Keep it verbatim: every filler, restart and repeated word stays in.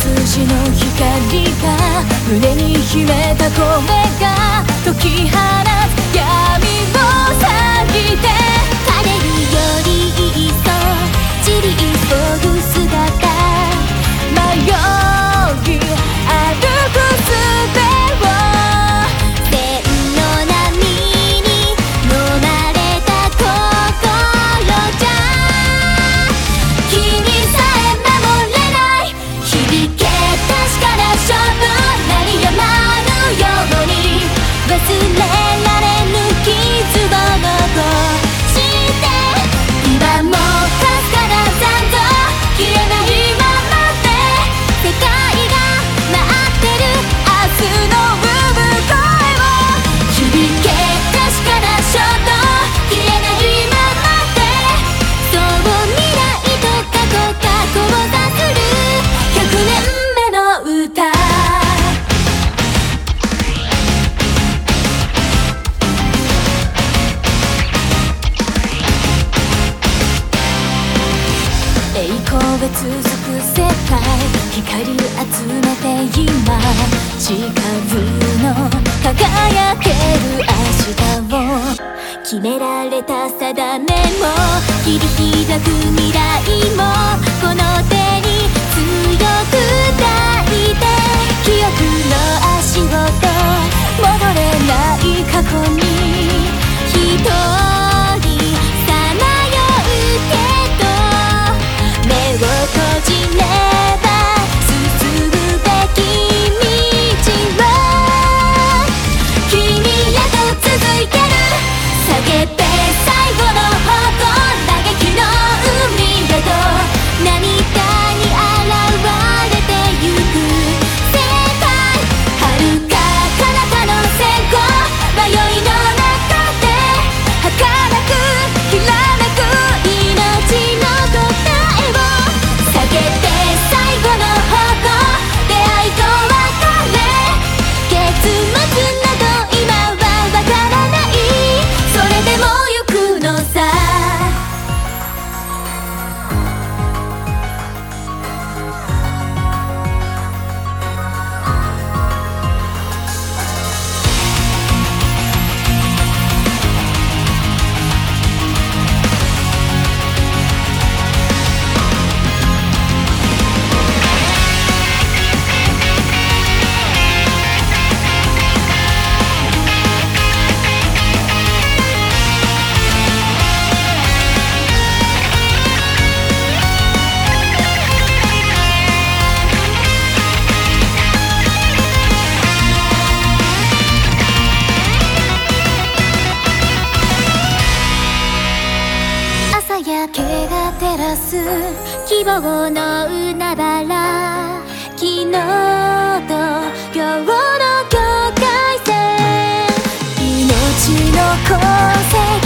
筋の光が胸に秘めた声が解き放つ闇を遮って枯れるよりいっそ散り急ぐ姿迷い歩く術を千の波に飲まれた心じゃ君さえ守れない響け確かな勝負鳴りやまぬように忘れられぬ傷を残して今もかすかな残像消えないままで世界が待ってる明日の産声を響け確かな衝動消えないままでそう未来と過去が交差するひゃくねんめの歌栄光が続く世界光を集めて今誓うの輝ける明日を決められた定めも切り開く未来もこの手に強く抱いて記憶の足音戻れない過去に一人さまようけど目を閉じれば進むべき道を君へと続いてる叫べ最後の方向嘆きの海へと涙に現れてゆく世界遥か彼方の閃光迷いの中で儚くきらめく命の答えを叫べ最後の方向出会いと別れ結末など今はわからないそれでも行くのさ朝焼けが照らす希望の海原昨日と今日の境界線命の功績